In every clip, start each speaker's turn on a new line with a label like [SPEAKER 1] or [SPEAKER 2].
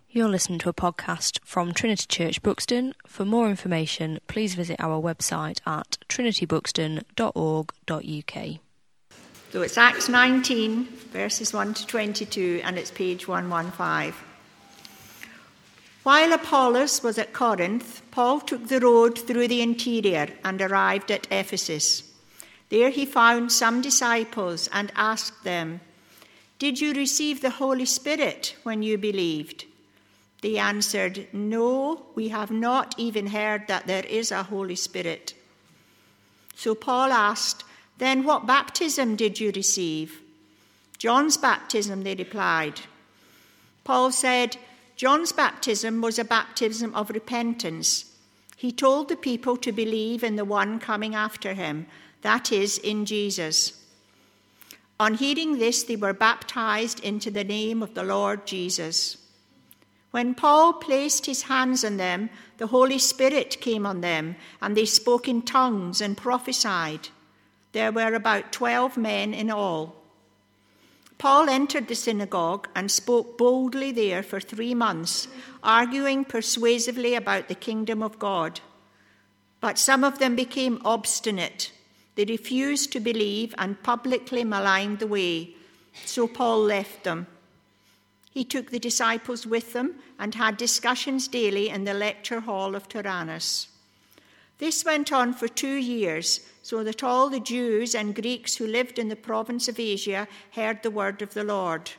[SPEAKER 1] You're listening to a podcast from Trinity Church Buxton. For more information, please visit our website at trinitybuxton.org.uk.
[SPEAKER 2] So it's Acts 19, verses 1 to 22, and it's page 115. While Apollos was at Corinth, Paul took the road through the interior and arrived at Ephesus. There he found some disciples and asked them, "Did you receive the Holy Spirit when you believed?" They answered, "No, we have not even heard that there is a Holy Spirit." So Paul asked, "Then what baptism did you receive?" "John's baptism," they replied. Paul said, "John's baptism was a baptism of repentance. He told the people to believe in the one coming after him, that is, in Jesus." On hearing this, they were baptized into the name of the Lord Jesus. When Paul placed his hands on them, the Holy Spirit came on them, and they spoke in tongues and prophesied. There were about 12 men in all. Paul entered the synagogue and spoke boldly there for 3 months, arguing persuasively about the kingdom of God. But some of them became obstinate. They refused to believe and publicly maligned the way, so Paul left them. He took the disciples with them and had discussions daily in the lecture hall of Tyrannus. This went on for 2 years, so that all the Jews and Greeks who lived in the province of Asia heard the word of the Lord.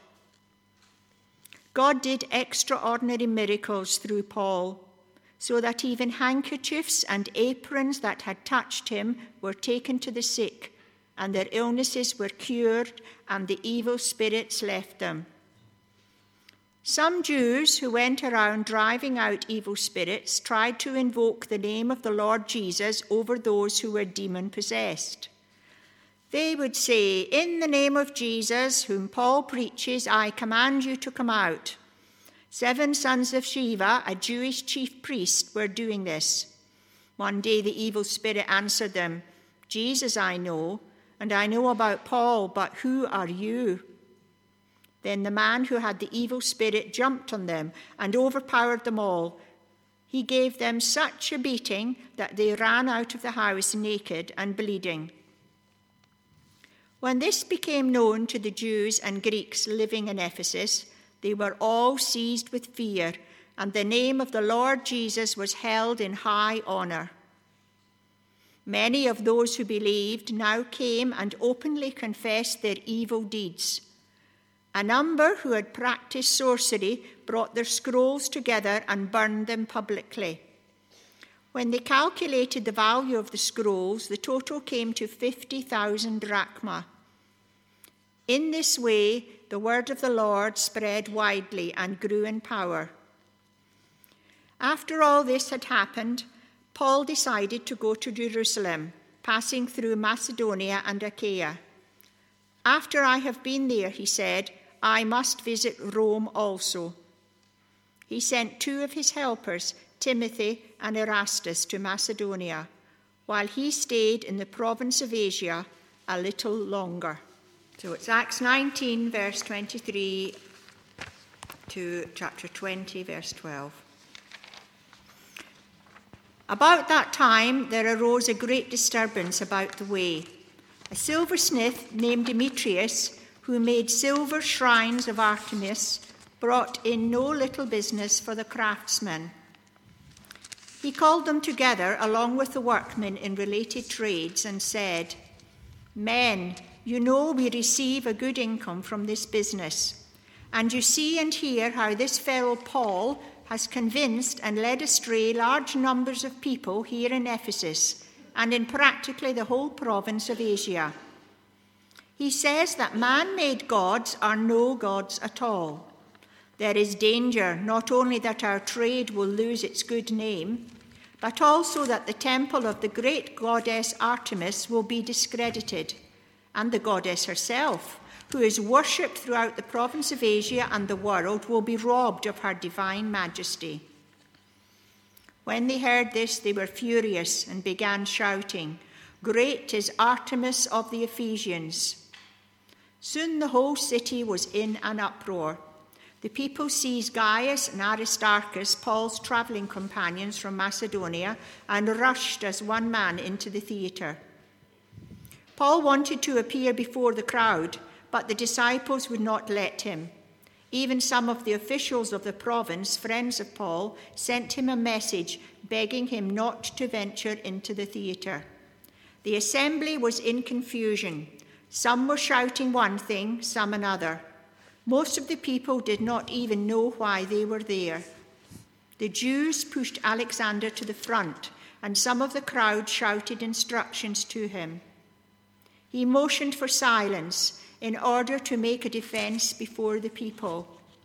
[SPEAKER 2] God did extraordinary miracles through Paul, so that even handkerchiefs and aprons that had touched him were taken to the sick, and their illnesses were cured, and the evil spirits left them. Some Jews who went around driving out evil spirits tried to invoke the name of the Lord Jesus over those who were demon-possessed. They would say, "In the name of Jesus, whom Paul preaches, I command you to come out." 7 sons of Sceva, a Jewish chief priest, were doing this. One day the evil spirit answered them, "Jesus I know, and I know about Paul, but who are you?" Then the man who had the evil spirit jumped on them and overpowered them all. He gave them such a beating that they ran out of the house naked and bleeding. When this became known to the Jews and Greeks living in Ephesus, they were all seized with fear, and the name of the Lord Jesus was held in high honor. Many of those who believed now came and openly confessed their evil deeds. A number who had practiced sorcery brought their scrolls together and burned them publicly. When they calculated the value of the scrolls, the total came to 50,000 drachma. In this way, the word of the Lord spread widely and grew in power. After all this had happened, Paul decided to go to Jerusalem, passing through Macedonia and Achaia. "After I have been there," he said, "I must visit Rome also." He sent 2 of his helpers, Timothy and Erastus, to Macedonia, while he stayed in the province of Asia a little longer. So it's Acts 19, verse 23 to chapter 20, verse 12. About that time, there arose a great disturbance about the way. A silversmith named Demetrius, who made silver shrines of Artemis, brought in no little business for the craftsmen. He called them together along with the workmen in related trades and said, "Men, you know we receive a good income from this business, and you see and hear how this fellow Paul has convinced and led astray large numbers of people here in Ephesus and in practically the whole province of Asia. He says that man-made gods are no gods at all. There is danger not only that our trade will lose its good name, but also that the temple of the great goddess Artemis will be discredited, and the goddess herself, who is worshipped throughout the province of Asia and the world, will be robbed of her divine majesty." When they heard this, they were furious and began shouting, "Great is Artemis of the Ephesians!" Soon the whole city was in an uproar. The people seized Gaius and Aristarchus, Paul's travelling companions from Macedonia, and rushed as one man into the theatre. Paul wanted to appear before the crowd, but the disciples would not let him. Even some of the officials of the province, friends of Paul, sent him a message begging him not to venture into the theatre. The assembly was in confusion. Some were shouting one thing, some another. Most of the people did not even know why they were there. The Jews pushed Alexander to the front, and some of the crowd shouted instructions to him. He motioned for silence in order to make a defense before the people.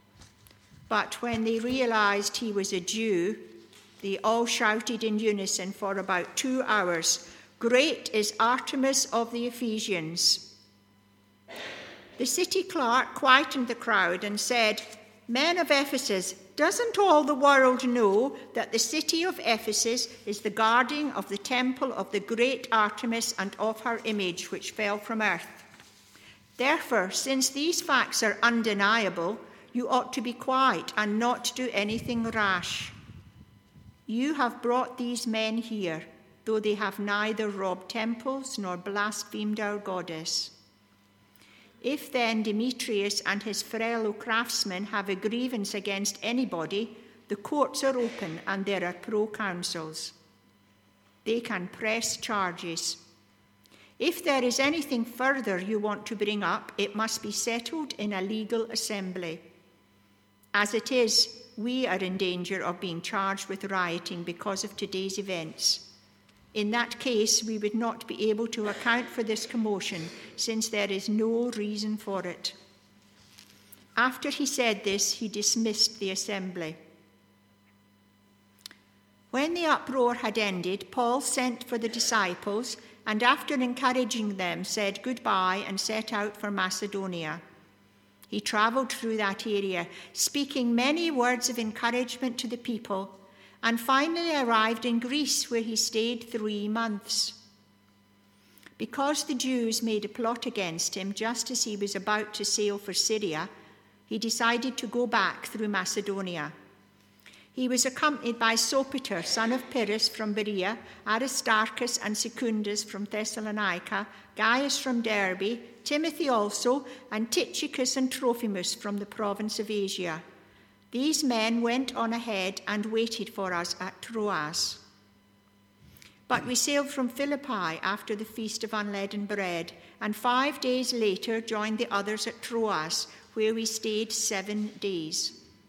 [SPEAKER 2] But when they realized he was a Jew, they all shouted in unison for about 2 hours, "Great is Artemis of the Ephesians." The city clerk quietened the crowd and said, "Men of Ephesus, doesn't all the world know that the city of Ephesus is the guardian of the temple of the great Artemis and of her image which fell from earth? Therefore, since these facts are undeniable, you ought to be quiet and not do anything rash. You have brought these men here, though they have neither robbed temples nor blasphemed our goddess. If then Demetrius and his fellow craftsmen have a grievance against anybody, the courts are open and there are proconsuls. They can press charges. If there is anything further you want to bring up, it must be settled in a legal assembly. As it is, we are in danger of being charged with rioting because of today's events. In that case, we would not be able to account for this commotion, since there is no reason for it." After he said this, he dismissed the assembly. When the uproar had ended, Paul sent for the disciples, and after encouraging them, said goodbye and set out for Macedonia. He travelled through that area, speaking many words of encouragement to the people, and finally arrived in Greece, where he stayed 3 months. Because the Jews made a plot against him just as he was about to sail for Syria, he decided to go back through Macedonia. He was accompanied by Sopater, son of Pyrrhus from Berea, Aristarchus and Secundus from Thessalonica, Gaius from Derbe, Timothy also, and Tychicus and Trophimus from the province of Asia. These men went on ahead and waited for us at Troas. But we sailed from Philippi after the Feast of Unleavened Bread, and 5 days later joined the others at Troas, where we stayed 7 days.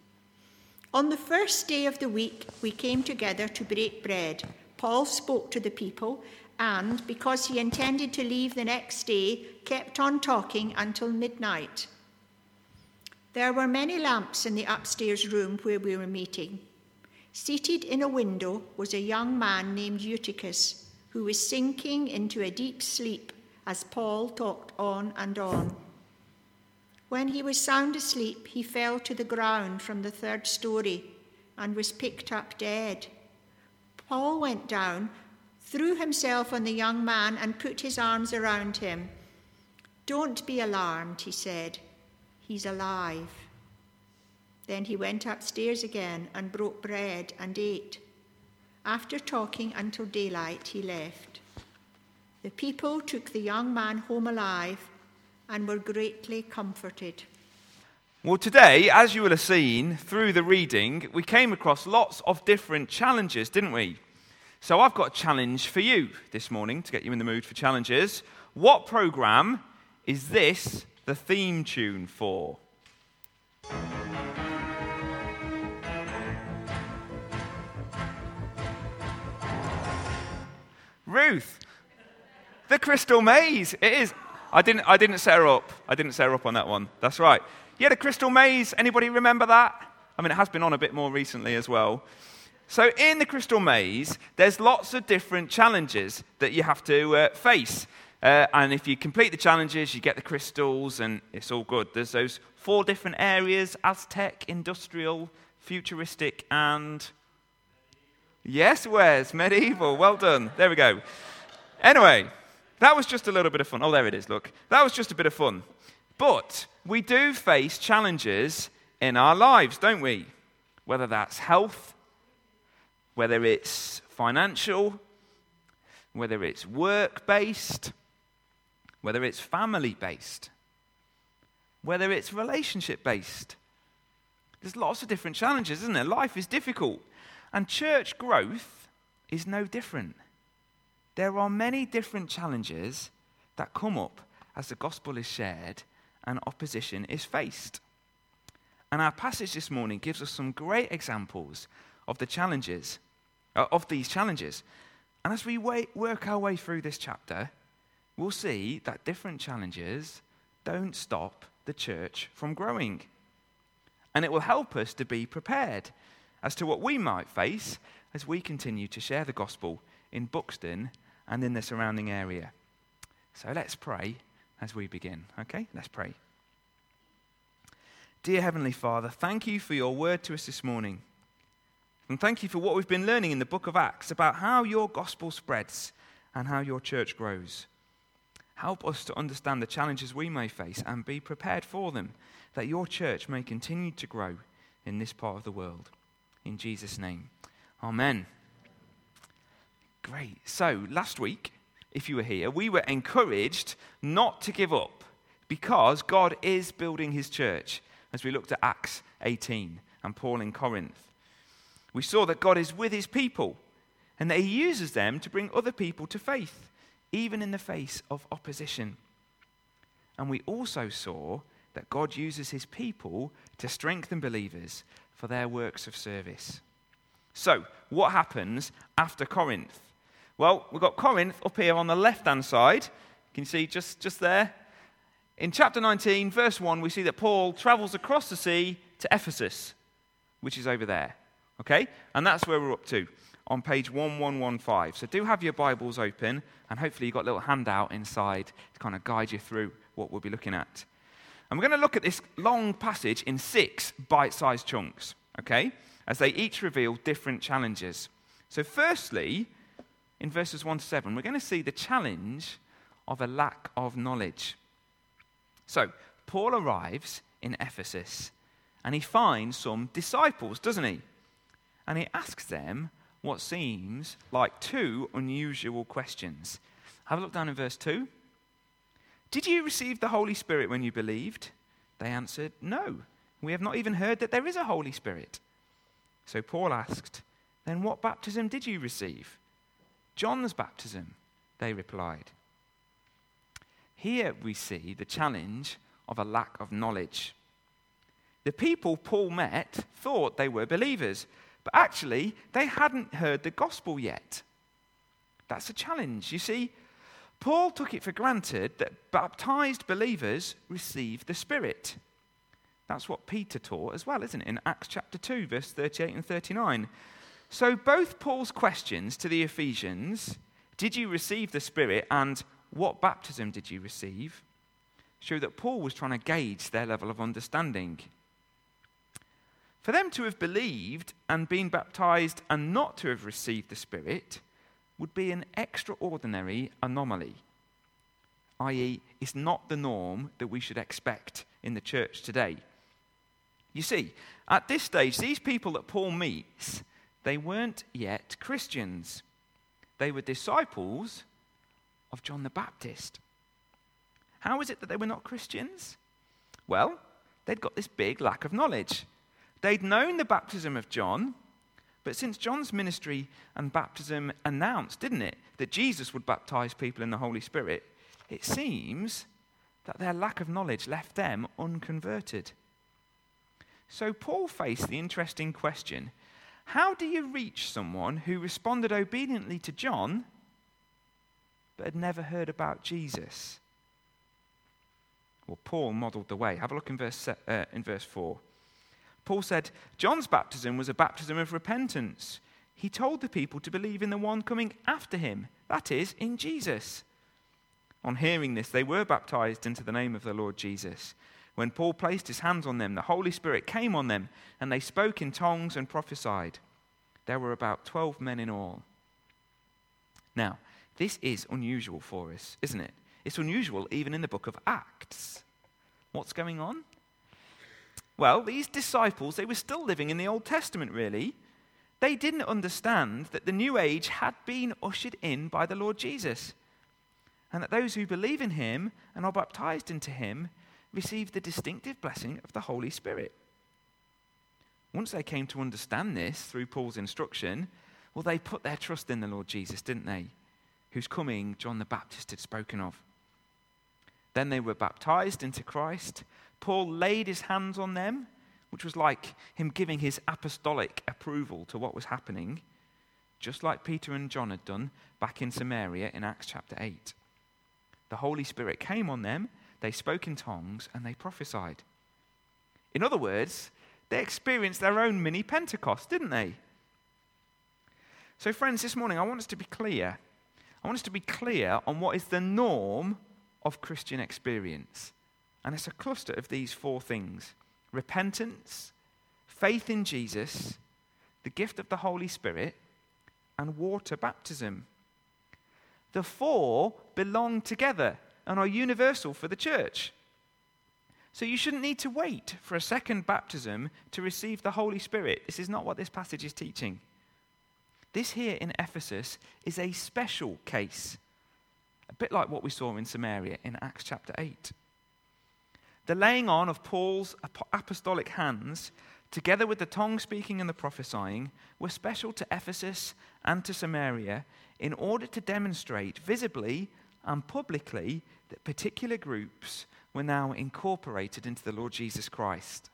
[SPEAKER 2] On the first day of the week, we came together to break bread. Paul spoke to the people, and because he intended to leave the next day, kept on talking until midnight. There were many lamps in the upstairs room where we were meeting. Seated in a window was a young man named Eutychus, who was sinking into a deep sleep as Paul talked on and on. When he was sound asleep, he fell to the ground from the 3rd story and was picked up dead. Paul went down, threw himself on the young man and put his arms around him. "Don't be alarmed," he said. "He's alive." Then he went upstairs again and broke bread and ate. After talking until daylight, he left. The people took the young man home alive and were greatly comforted.
[SPEAKER 3] Well, today, as you will have seen through the reading, we came across lots of different challenges, didn't we? So I've got a challenge for you this morning to get you in the mood for challenges. What programme is this the theme tune for? Ruth, the Crystal Maze. It is. I didn't set her up. I didn't set her up on that one. That's right. Yeah, the Crystal Maze. Anybody remember that? I mean, it has been on a bit more recently as well. So in the Crystal Maze, there's lots of different challenges that you have to face. And if you complete the challenges, you get the crystals, and it's all good. There's those 4 different areas: Aztec, industrial, futuristic, and... Yes, Wes, medieval. Well done. There we go. Anyway, that was just a little bit of fun. Oh, there it is, look. That was just a bit of fun. But we do face challenges in our lives, don't we? Whether that's health, whether it's financial, whether it's work-based, whether it's family-based, whether it's relationship-based. There's lots of different challenges, isn't there? Life is difficult. And church growth is no different. There are many different challenges that come up as the gospel is shared and opposition is faced. And our passage this morning gives us some great examples of these challenges. And as we work our way through this chapter, we'll see that different challenges don't stop the church from growing. And it will help us to be prepared as to what we might face as we continue to share the gospel in Buxton and in the surrounding area. So let's pray as we begin. Okay, let's pray. Dear Heavenly Father, thank you for your word to us this morning. And thank you for what we've been learning in the book of Acts about how your gospel spreads and how your church grows. Help us to understand the challenges we may face and be prepared for them, that your church may continue to grow in this part of the world. In Jesus' name, amen. Great. So last week, if you were here, we were encouraged not to give up because God is building his church as we looked at Acts 18 and Paul in Corinth. We saw that God is with his people and that he uses them to bring other people to faith, even in the face of opposition. And we also saw that God uses his people to strengthen believers for their works of service. So, what happens after Corinth? Well, we've got Corinth up here on the left-hand side. Can you see just there? In chapter 19, verse 1, we see that Paul travels across the sea to Ephesus, which is over there. Okay? And that's where we're up to, on page 1115. So do have your Bibles open, and hopefully you've got a little handout inside to kind of guide you through what we'll be looking at. And we're going to look at this long passage in 6 bite-sized chunks, okay? As they each reveal different challenges. So firstly, in verses 1 to 7, we're going to see the challenge of a lack of knowledge. So, Paul arrives in Ephesus, and he finds some disciples, doesn't he? And he asks them what seems like 2 unusual questions. Have a look down in verse 2. Did you receive the Holy Spirit when you believed? They answered, no, we have not even heard that there is a Holy Spirit. So Paul asked, then what baptism did you receive? John's baptism, they replied. Here we see the challenge of a lack of knowledge. The people Paul met thought they were believers, but actually they hadn't heard the gospel yet. That's a challenge. You see, Paul took it for granted that baptized believers receive the Spirit. That's what Peter taught as well, isn't it? In Acts chapter 2, verse 38 and 39. So both Paul's questions to the Ephesians, did you receive the Spirit, and what baptism did you receive, show that Paul was trying to gauge their level of understanding. For them to have believed and been baptized and not to have received the Spirit would be an extraordinary anomaly, i.e., it's not the norm that we should expect in the church today. You see, at this stage, these people that Paul meets, they weren't yet Christians. They were disciples of John the Baptist. How is it that they were not Christians? Well, they'd got this big lack of knowledge. They'd known the baptism of John, but since John's ministry and baptism announced, didn't it, that Jesus would baptize people in the Holy Spirit, it seems that their lack of knowledge left them unconverted. So Paul faced the interesting question, how do you reach someone who responded obediently to John but had never heard about Jesus? Well, Paul modeled the way. Have a look in verse 4. Paul said, John's baptism was a baptism of repentance. He told the people to believe in the one coming after him, that is, in Jesus. On hearing this, they were baptized into the name of the Lord Jesus. When Paul placed his hands on them, the Holy Spirit came on them, and they spoke in tongues and prophesied. There were about 12 men in all. Now, this is unusual for us, isn't it? It's unusual even in the book of Acts. What's going on? Well, these disciples, they were still living in the Old Testament, really. They didn't understand that the new age had been ushered in by the Lord Jesus, and that those who believe in him and are baptized into him receive the distinctive blessing of the Holy Spirit. Once they came to understand this through Paul's instruction, well, they put their trust in the Lord Jesus, didn't they? Whose coming John the Baptist had spoken of. Then they were baptized into Christ. Paul laid his hands on them, which was like him giving his apostolic approval to what was happening, just like Peter and John had done back in Samaria in Acts chapter 8. The Holy Spirit came on them, they spoke in tongues, and they prophesied. In other words, they experienced their own mini Pentecost, didn't they? So friends, this morning I want us to be clear. I want us to be clear on what is the norm of Christian experience. And it's a cluster of these four things: repentance, faith in Jesus, the gift of the Holy Spirit, and water baptism. The four belong together and are universal for the church. So you shouldn't need to wait for a second baptism to receive the Holy Spirit. This is not what this passage is teaching. This here in Ephesus is a special case, a bit like what we saw in Samaria in Acts chapter 8. The laying on of Paul's apostolic hands, together with the tongue speaking and the prophesying, were special to Ephesus and to Samaria in order to demonstrate visibly and publicly that particular groups were now incorporated into the Lord Jesus Christ.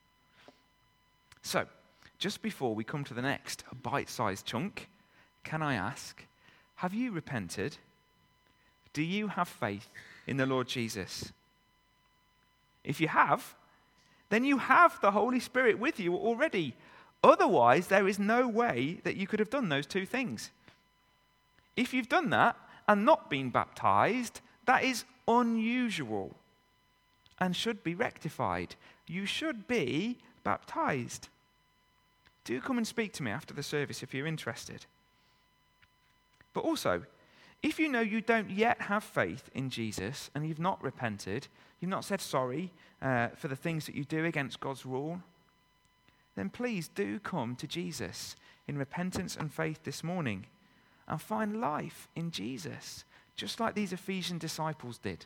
[SPEAKER 3] So, just before we come to the next bite-sized chunk, can I ask, have you repented? Do you have faith in the Lord Jesus? If you have, then you have the Holy Spirit with you already. Otherwise, there is no way that you could have done those two things. If you've done that and not been baptized, that is unusual and should be rectified. You should be baptized. Do come and speak to me after the service if you're interested. But also, if you know you don't yet have faith in Jesus and you've not repented, you've not said sorry for the things that you do against God's rule, then please do come to Jesus in repentance and faith this morning and find life in Jesus, just like these Ephesian disciples did.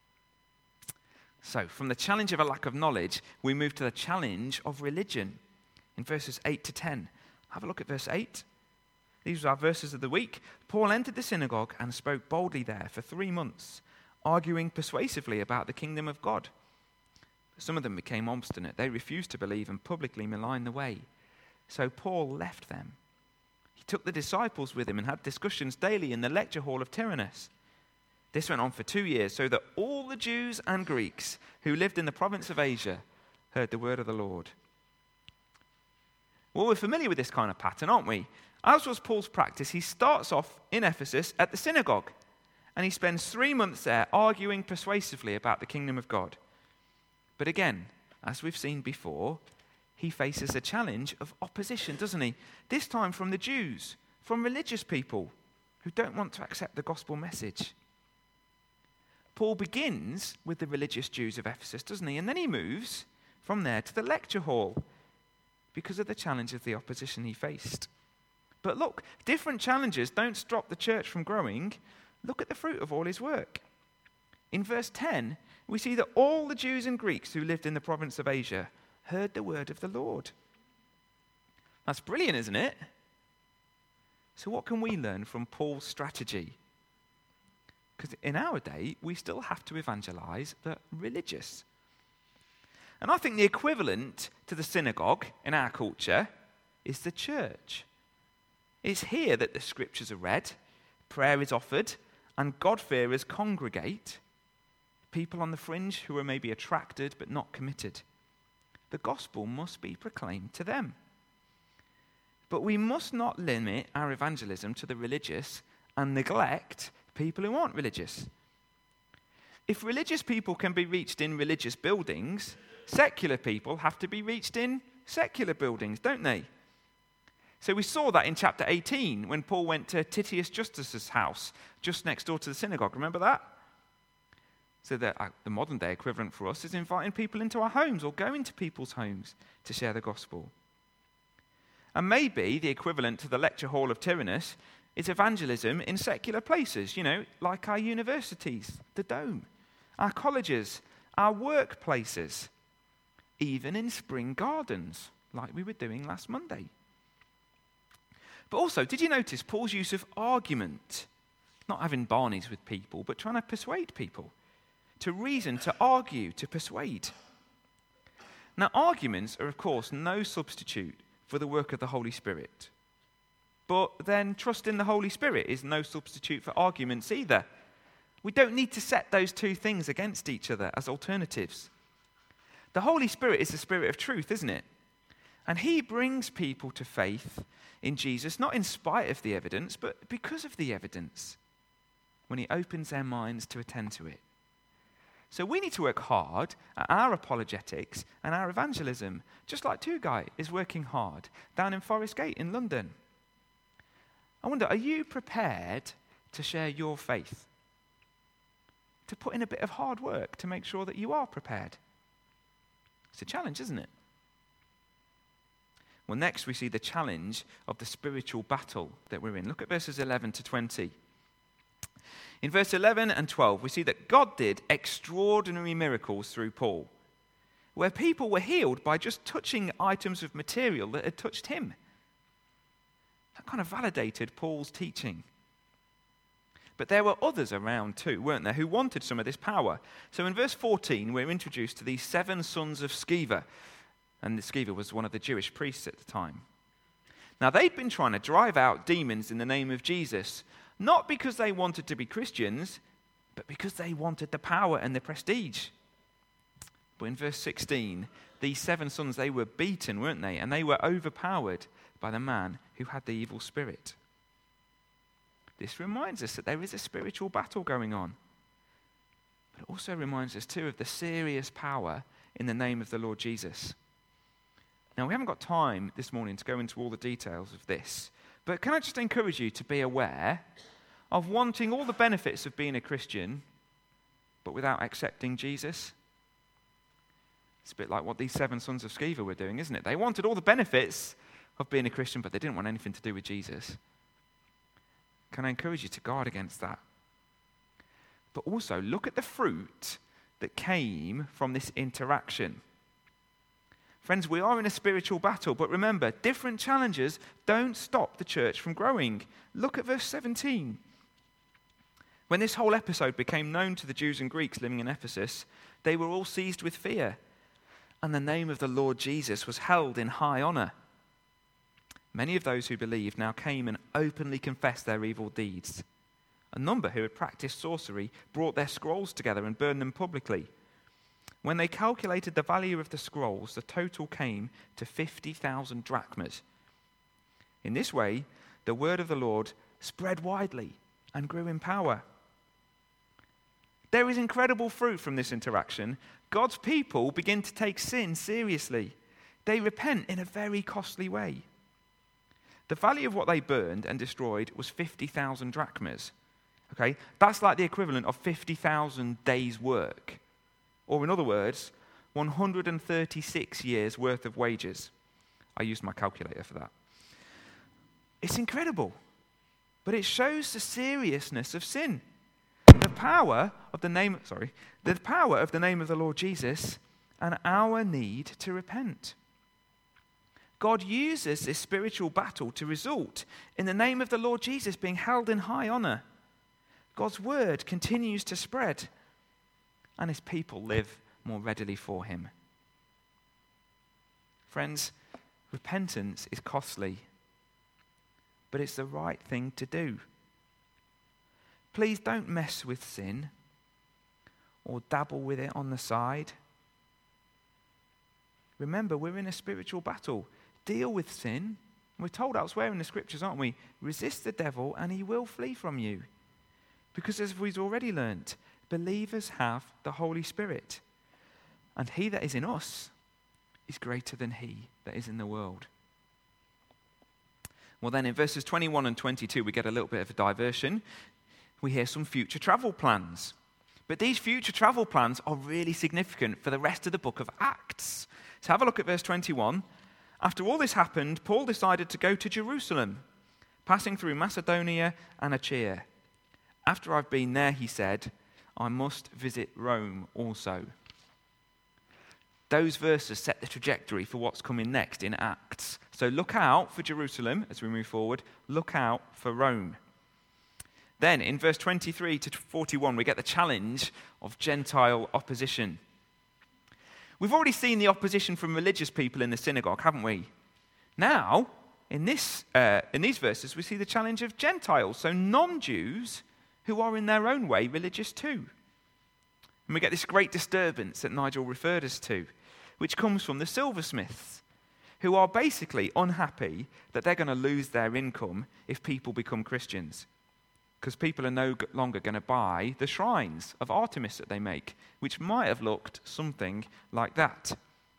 [SPEAKER 3] So, from the challenge of a lack of knowledge, we move to the challenge of religion in verses 8 to 10. Have a look at verse 8. These are our verses of the week. Paul entered the synagogue and spoke boldly there for 3 months, arguing persuasively about the kingdom of God. Some of them became obstinate. They refused to believe and publicly maligned the way. So Paul left them. He took the disciples with him and had discussions daily in the lecture hall of Tyrannus. This went on for 2 years, so that all the Jews and Greeks who lived in the province of Asia heard the word of the Lord. Well, we're familiar with this kind of pattern, aren't we? As was Paul's practice, he starts off in Ephesus at the synagogue, and he spends 3 months there arguing persuasively about the kingdom of God. But again, as we've seen before, he faces a challenge of opposition, doesn't he? This time from the Jews, from religious people who don't want to accept the gospel message. Paul begins with the religious Jews of Ephesus, doesn't he? And then he moves from there to the lecture hall because of the challenge of the opposition he faced. But look, different challenges don't stop the church from growing. Look at the fruit of all his work. In verse 10, we see that all the Jews and Greeks who lived in the province of Asia heard the word of the Lord. That's brilliant, isn't it? So what can we learn from Paul's strategy? Because in our day, we still have to evangelize the religious. And I think the equivalent to the synagogue in our culture is the church. It's here that the scriptures are read, prayer is offered, and God-fearers congregate. People on the fringe who are maybe attracted but not committed. The gospel must be proclaimed to them. But we must not limit our evangelism to the religious and neglect people who aren't religious. If religious people can be reached in religious buildings, secular people have to be reached in secular buildings, don't they? So we saw that in chapter 18 when Paul went to Titius Justus's house just next door to the synagogue. Remember that? So the modern day equivalent for us is inviting people into our homes or going to people's homes to share the gospel. And maybe the equivalent to the lecture hall of Tyrannus is evangelism in secular places, like our universities, the Dome, our colleges, our workplaces, even in spring gardens, like we were doing last Monday. But also, did you notice Paul's use of argument? Not having Barneys with people, but trying to persuade people. To reason, to argue, to persuade. Now, arguments are, of course, no substitute for the work of the Holy Spirit. But then trust in the Holy Spirit is no substitute for arguments either. We don't need to set those two things against each other as alternatives. The Holy Spirit is the Spirit of truth, isn't it? And he brings people to faith in Jesus, not in spite of the evidence, but because of the evidence, when he opens their minds to attend to it. So we need to work hard at our apologetics and our evangelism, just like Tugai is working hard down in Forest Gate in London. I wonder, are you prepared to share your faith? To put in a bit of hard work to make sure that you are prepared? It's a challenge, isn't it? Well, next we see the challenge of the spiritual battle that we're in. Look at verses 11 to 20. In verse 11 and 12, we see that God did extraordinary miracles through Paul, where people were healed by just touching items of material that had touched him. That kind of validated Paul's teaching. But there were others around too, weren't there, who wanted some of this power. So in verse 14, we're introduced to these 7 sons of Sceva. And Sceva was one of the Jewish priests at the time. Now, they'd been trying to drive out demons in the name of Jesus, not because they wanted to be Christians, but because they wanted the power and the prestige. But in verse 16, these 7 sons, they were beaten, weren't they? And they were overpowered by the man who had the evil spirit. This reminds us that there is a spiritual battle going on. But it also reminds us too of the serious power in the name of the Lord Jesus. Now, we haven't got time this morning to go into all the details of this, but can I just encourage you to be aware of wanting all the benefits of being a Christian, but without accepting Jesus? It's a bit like what these 7 sons of Sceva were doing, isn't it? They wanted all the benefits of being a Christian, but they didn't want anything to do with Jesus. Can I encourage you to guard against that? But also, look at the fruit that came from this interaction. Friends, we are in a spiritual battle, but remember, different challenges don't stop the church from growing. Look at verse 17. When this whole episode became known to the Jews and Greeks living in Ephesus, they were all seized with fear, and the name of the Lord Jesus was held in high honor. Many of those who believed now came and openly confessed their evil deeds. A number who had practiced sorcery brought their scrolls together and burned them publicly. When they calculated the value of the scrolls, the total came to 50,000 drachmas. In this way, the word of the Lord spread widely and grew in power. There is incredible fruit from this interaction. God's people begin to take sin seriously. They repent in a very costly way. The value of what they burned and destroyed was 50,000 drachmas. Okay, that's like the equivalent of 50,000 days' work. Or in other words, 136 years' worth of wages. I used my calculator for that. It's incredible, but it shows the seriousness of sin. The power of the name of the Lord Jesus and our need to repent. God uses this spiritual battle to result in the name of the Lord Jesus being held in high honor. God's word continues to spread, and his people live more readily for him. Friends, repentance is costly, but it's the right thing to do. Please don't mess with sin or dabble with it on the side. Remember, we're in a spiritual battle. Deal with sin. We're told elsewhere in the scriptures, aren't we? Resist the devil and he will flee from you. Because as we've already learnt, believers have the Holy Spirit. And he that is in us is greater than he that is in the world. Well then, in verses 21 and 22, we get a little bit of a diversion. We hear some future travel plans. But these future travel plans are really significant for the rest of the book of Acts. So have a look at verse 21. After all this happened, Paul decided to go to Jerusalem, passing through Macedonia and Achaia. After I've been there, he said, I must visit Rome also. Those verses set the trajectory for what's coming next in Acts. So look out for Jerusalem as we move forward. Look out for Rome. Then in verse 23 to 41, we get the challenge of Gentile opposition. We've already seen the opposition from religious people in the synagogue, haven't we? Now, in these verses, we see the challenge of Gentiles, so non-Jews who are in their own way religious too. And we get this great disturbance that Nigel referred us to, which comes from the silversmiths, who are basically unhappy that they're going to lose their income if people become Christians. Because people are no longer going to buy the shrines of Artemis that they make, which might have looked something like that.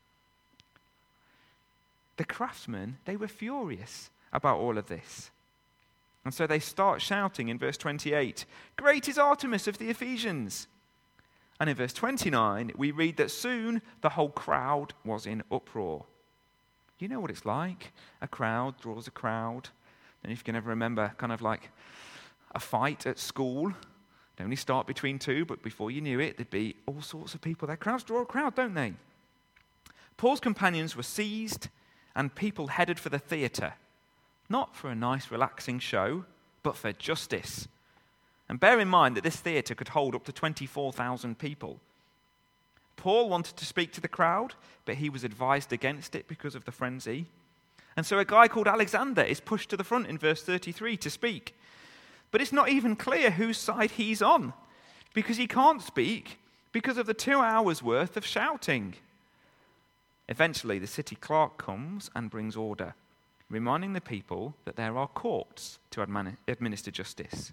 [SPEAKER 3] The craftsmen, they were furious about all of this. And so they start shouting in verse 28, "Great is Artemis of the Ephesians!" And in verse 29, we read that soon the whole crowd was in uproar. You know what it's like? A crowd draws a crowd. And if you can ever remember kind of like a fight at school, they only start between two, but before you knew it, there'd be all sorts of people there. Crowds draw a crowd, don't they? Paul's companions were seized and people headed for the theatre, not for a nice relaxing show, but for justice. And bear in mind that this theatre could hold up to 24,000 people. Paul wanted to speak to the crowd, but he was advised against it because of the frenzy. And so a guy called Alexander is pushed to the front in verse 33 to speak. But it's not even clear whose side he's on, because he can't speak because of the 2 hours worth of shouting. Eventually, the city clerk comes and brings order, reminding the people that there are courts to administer justice.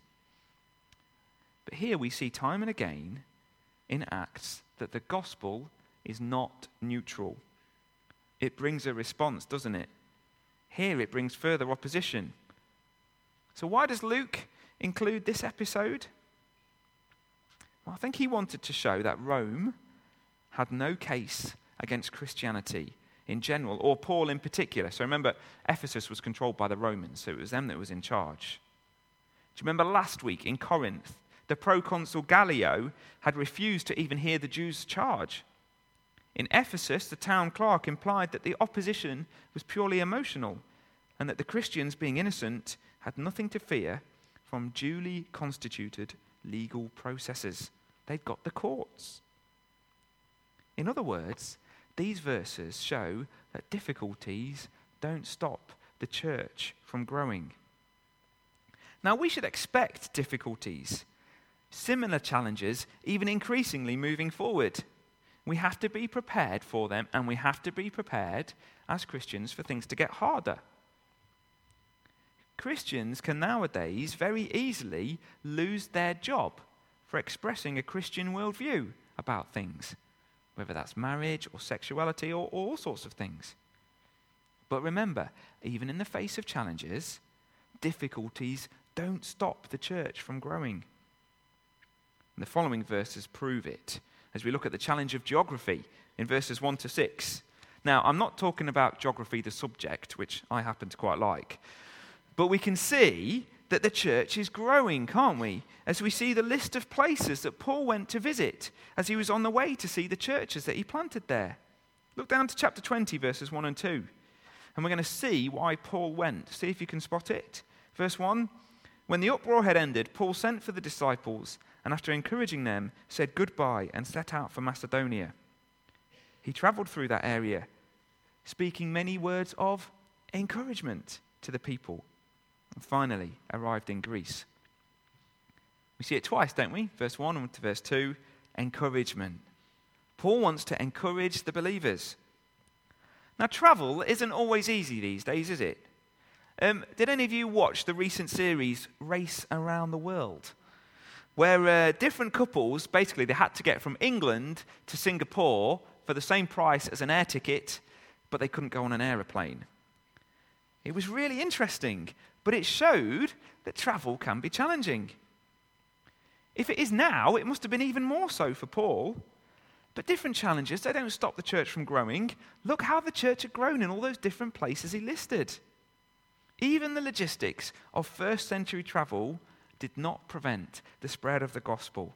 [SPEAKER 3] But here we see time and again in Acts that the gospel is not neutral. It brings a response, doesn't it? Here it brings further opposition. So why does Luke include this episode? Well, I think he wanted to show that Rome had no case against Christianity in general, or Paul in particular. So remember, Ephesus was controlled by the Romans, so it was them that was in charge. Do you remember last week in Corinth, the proconsul Gallio had refused to even hear the Jews' charge? In Ephesus, the town clerk implied that the opposition was purely emotional, and that the Christians, being innocent, had nothing to fear from duly constituted legal processes. They'd got the courts. In other words, these verses show that difficulties don't stop the church from growing. Now, we should expect difficulties, similar challenges, even increasingly moving forward. We have to be prepared for them, and we have to be prepared as Christians for things to get harder. Christians can nowadays very easily lose their job for expressing a Christian worldview about things, whether that's marriage or sexuality or all sorts of things. But remember, even in the face of challenges, difficulties don't stop the church from growing. And the following verses prove it as we look at the challenge of geography in verses 1 to 6. Now, I'm not talking about geography, the subject, which I happen to quite like. But we can see that the church is growing, can't we? As we see the list of places that Paul went to visit as he was on the way to see the churches that he planted there. Look down to chapter 20, verses 1 and 2. And we're going to see why Paul went. See if you can spot it. Verse 1, when the uproar had ended, Paul sent for the disciples and after encouraging them, said goodbye and set out for Macedonia. He traveled through that area, speaking many words of encouragement to the people. And finally arrived in Greece. We see it twice, don't we? Verse 1 and to verse 2, encouragement. Paul wants to encourage the believers. Now, travel isn't always easy these days, is it? Did any of you watch the recent series Race Around the World? Where different couples, basically they had to get from England to Singapore for the same price as an air ticket, but they couldn't go on an aeroplane. It was really interesting. But it showed that travel can be challenging. If it is now, it must have been even more so for Paul. But different challenges, they don't stop the church from growing. Look how the church had grown in all those different places he listed. Even the logistics of first century travel did not prevent the spread of the gospel.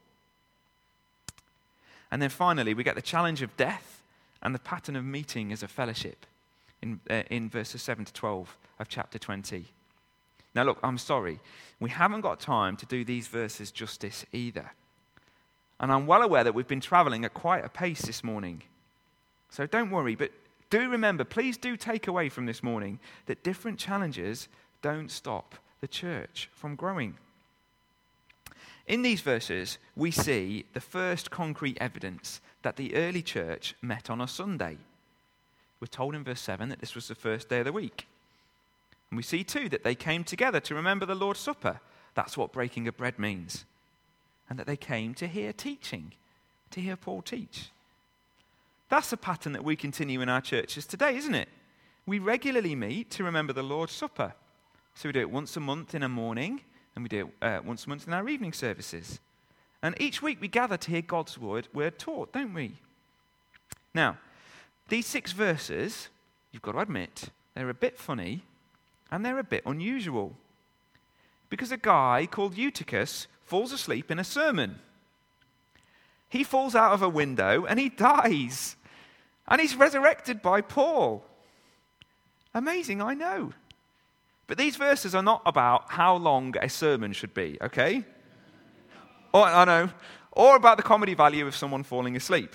[SPEAKER 3] And then finally, we get the challenge of death and the pattern of meeting as a fellowship in verses 7 to 12 of chapter 20. Now look, I'm sorry, we haven't got time to do these verses justice either. And I'm well aware that we've been travelling at quite a pace this morning. So don't worry, but do remember, please do take away from this morning that different challenges don't stop the church from growing. In these verses, we see the first concrete evidence that the early church met on a Sunday. We're told in verse 7 that this was the first day of the week. And we see too that they came together to remember the Lord's Supper. That's what breaking of bread means. And that they came to hear teaching, to hear Paul teach. That's a pattern that we continue in our churches today, isn't it? We regularly meet to remember the Lord's Supper. So we do it once a month in a morning, and we do it once a month in our evening services. And each week we gather to hear God's word taught, don't we? Now, these 6 verses, you've got to admit, they're a bit funny and they're a bit unusual. Because a guy called Eutychus falls asleep in a sermon. He falls out of a window and he dies. And he's resurrected by Paul. Amazing, I know. But these verses are not about how long a sermon should be, okay? I know. Or about the comedy value of someone falling asleep.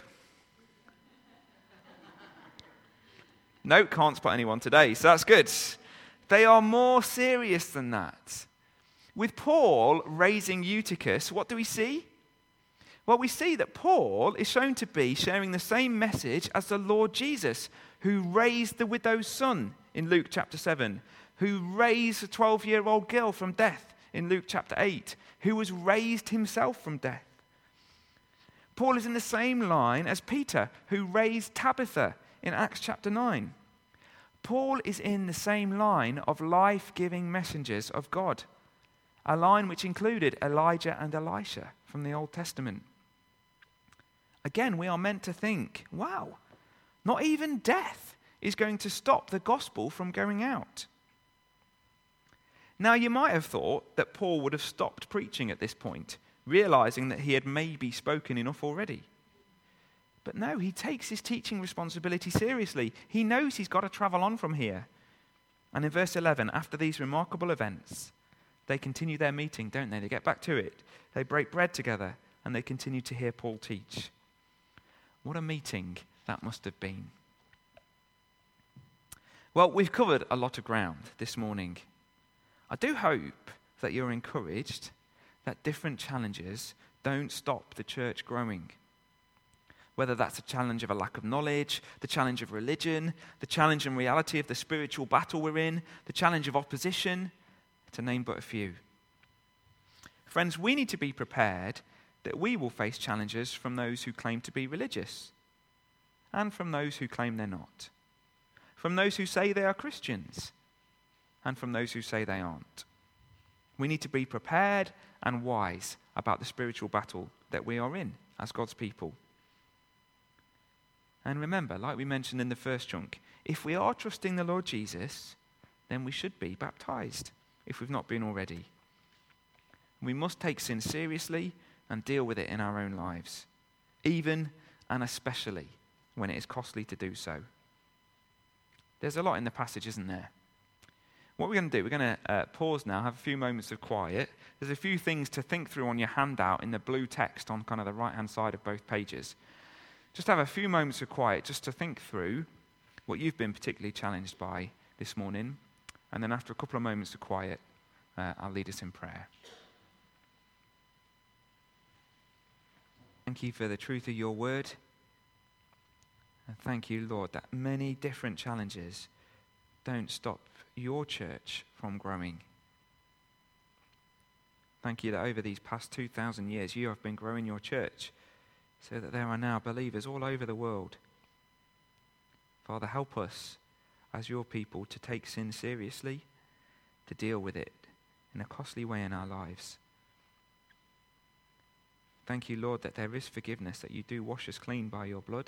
[SPEAKER 3] No, can't spot anyone today, so that's good. They are more serious than that. With Paul raising Eutychus, what do we see? Well, we see that Paul is shown to be sharing the same message as the Lord Jesus, who raised the widow's son in Luke chapter 7, who raised a 12-year-old girl from death in Luke chapter 8, who was raised himself from death. Paul is in the same line as Peter, who raised Tabitha in Acts chapter 9. Paul is in the same line of life-giving messengers of God, a line which included Elijah and Elisha from the Old Testament. Again, we are meant to think, wow, not even death is going to stop the gospel from going out. Now, you might have thought that Paul would have stopped preaching at this point, realizing that he had maybe spoken enough already. But no, he takes his teaching responsibility seriously. He knows he's got to travel on from here. And in verse 11, after these remarkable events, they continue their meeting, don't they? They get back to it. They break bread together, and they continue to hear Paul teach. What a meeting that must have been. Well, we've covered a lot of ground this morning. I do hope that you're encouraged that different challenges don't stop the church growing. Whether that's a challenge of a lack of knowledge, the challenge of religion, the challenge and reality of the spiritual battle we're in, the challenge of opposition, to name but a few. Friends, we need to be prepared that we will face challenges from those who claim to be religious and from those who claim they're not, from those who say they are Christians and from those who say they aren't. We need to be prepared and wise about the spiritual battle that we are in as God's people. And remember, like we mentioned in the first chunk, if we are trusting the Lord Jesus, then we should be baptized, if we've not been already. We must take sin seriously and deal with it in our own lives, even and especially when it is costly to do so. There's a lot in the passage, isn't there? What we're going to do, we're going to pause now, have a few moments of quiet. There's a few things to think through on your handout in the blue text on kind of the right-hand side of both pages. Just have a few moments of quiet just to think through what you've been particularly challenged by this morning. And then after a couple of moments of quiet, I'll lead us in prayer. Thank you for the truth of your word. And thank you, Lord, that many different challenges don't stop your church from growing. Thank you that over these past 2,000 years, you have been growing your church so that there are now believers all over the world. Father, help us as your people to take sin seriously, to deal with it in a costly way in our lives. Thank you, Lord, that there is forgiveness, that you do wash us clean by your blood.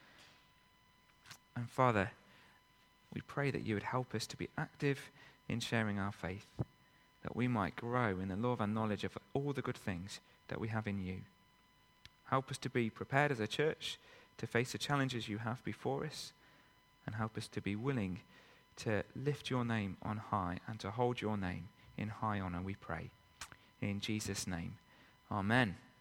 [SPEAKER 3] And Father, we pray that you would help us to be active in sharing our faith, that we might grow in the love and knowledge of all the good things that we have in you. Help us to be prepared as a church to face the challenges you have before us, and help us to be willing to lift your name on high and to hold your name in high honor, we pray. In Jesus' name, amen.